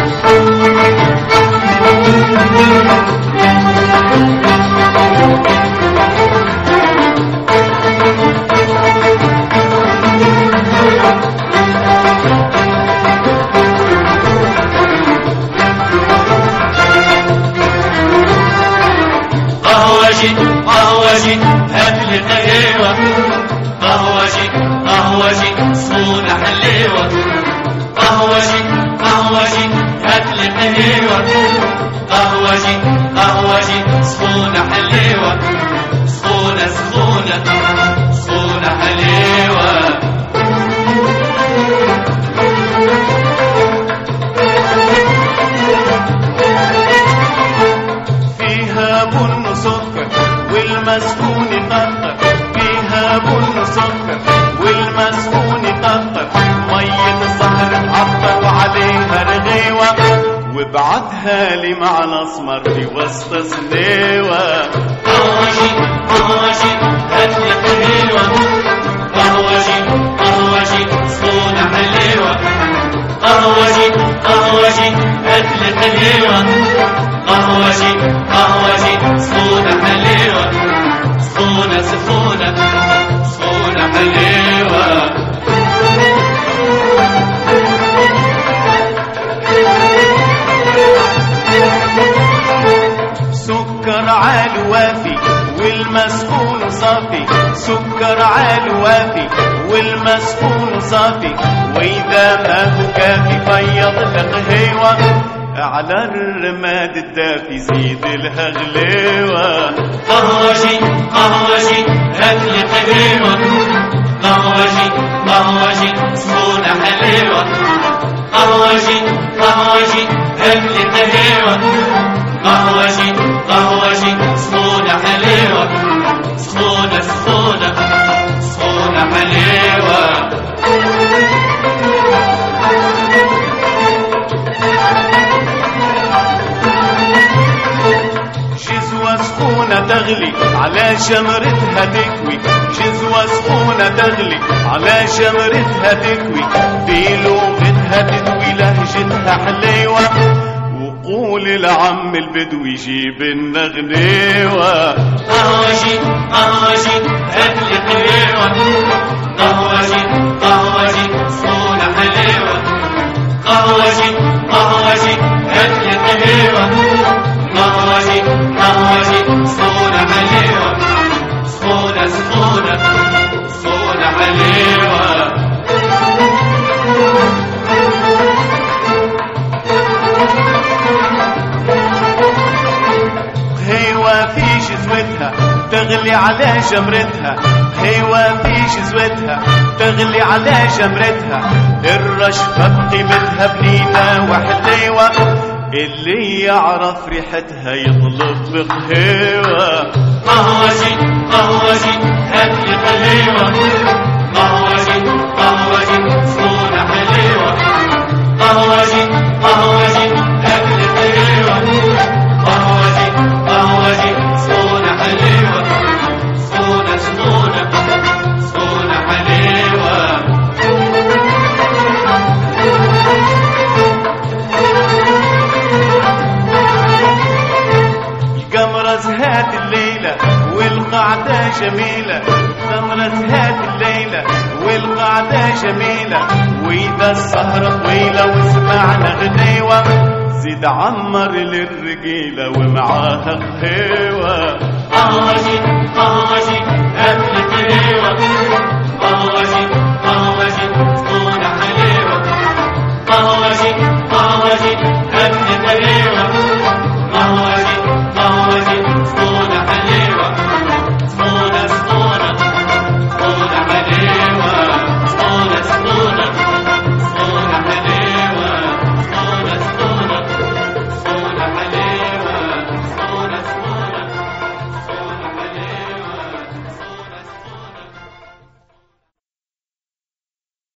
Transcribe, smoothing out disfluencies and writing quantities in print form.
قهوجي هاتلي قهوة، قهوجي صونة حليوة، قهوجي هاتلي قهوة، قهوجي صونة حليوة، صونة حليوة. فيها بن سكر والمسكون طهر، فيها بن سكر والمسكون طهر، مية الصهر تعطر وعليها رغيوة، وابعتها لي مع الاسمر في وسط سنيوة. قهوجي هاتلي قهوة، قهوجي صونة حليوة، قهوجي هاتلي قهوة، قهوجي صونة حليوة، صونة حليوة. سكر عال وافي والمسكون صافي، سكر عال وافي والمسكون صافي، واذا ما هو كافي فيض القهوة، على الرماد الدافي زيد لها غليوة. قهوجي هاتلي قهوة، قهوجي صونة حليوة، قهوجي هاتلي قهوة، قهوجي صونة حليوة، صونة حليوة. جزوة سخونة تغلي على شمرتها تكوي، جزوة سخونة تغلي على شمرتها تكوي، في لغتها تدوي لهجتها حليوة، وقول العم البدوي جيب النغنيوة. قهوجي هاتلي قهوة، قهوجي صونة حليوة، قهوجي هاتلي قهوة، قهوجي صونة حليوة، صونة حليوة. هيوة في جزوتها تغلي على جمرتها، هيوة في جزوتها تغلي على جمرتها، الرشفة بقيمتها بنينة وحليوة، اللي يعرف ريحتها يطلب بقهوة. قهوجي هاتلي قهوة، قهوجي صونة حليوة، قهوجي هاتلي قهوة، قهوجي صونة حليوة، صونة حليوة. القمرة زهات الليلة والقعدة جميلة، القمرة زهات الليلة والقعدة جميلة، وإذا السهرة طويلة وسمعنا غنيوة، زيد عمر للرجيلة ومعاها قهوة. قهوجي